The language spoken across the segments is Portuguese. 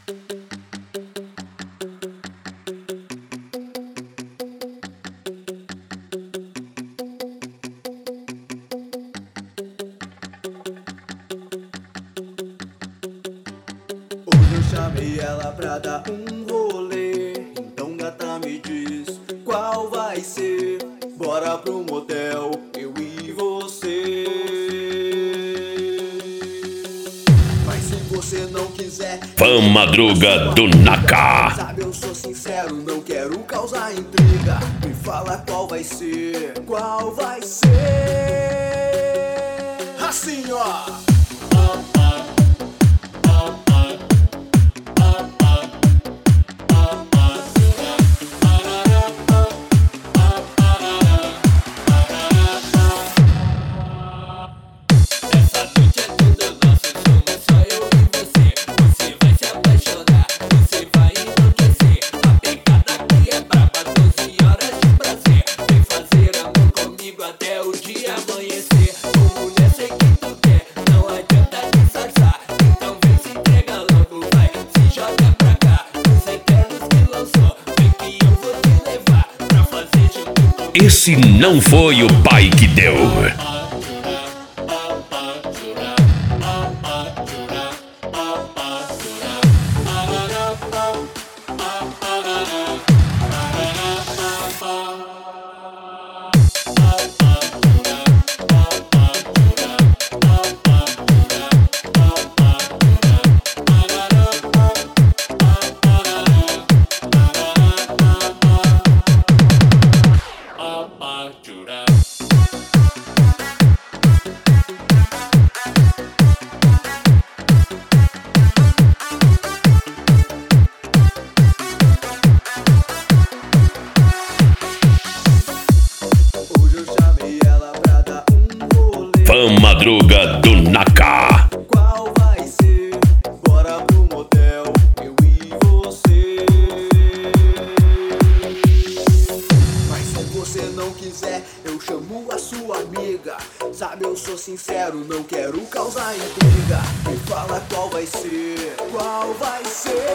Hoje eu chamei ela pra dar um rolê. Então gata, me diz qual vai ser. Bora pro motel, eu e você. Mas se você não quiser, Fã Madruga do Naka. sabe, eu sou sincero, não quero causar intriga. Me fala qual vai ser, qual vai ser. Assim, ó. Até o dia amanhecer. Ô mulher, sei que tu quer, não adianta disfarçar. Então vem, se entrega logo, vai, se joga pra cá. Os eternos que lançou, vem que eu vou te levar pra fazer junto comigo. Esse não foi o pai que deu. Hoje eu chamei ela pra dar um rolê. Fã Madruga do Naka. Qual vai ser? Bora pro motel, eu e você. Mas se você não quiser, eu chamo a sua amiga. Sabe, eu sou sincero, não quero causar intriga. Me fala qual vai ser, qual vai ser.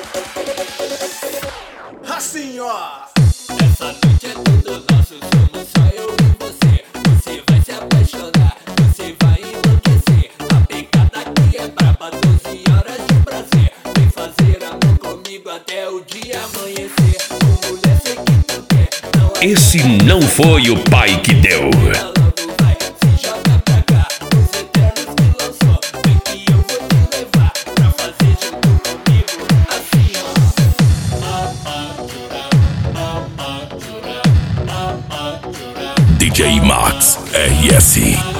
Assim, ó. Essa noite é tudo nosso, somos só eu e você. Você vai se apaixonar, você vai enlouquecer. A pegada aqui é braba, 12 horas de prazer. Vem fazer amor comigo até o dia amanhecer. Ô mulher, sei que tu quer, não adianta Esse não foi o pai que deu. logo, vai, se joga pra cá. Os eternos que lançou, vem que eu vou te levar pra fazer junto comigo. Assim, ó. DJ Max RS.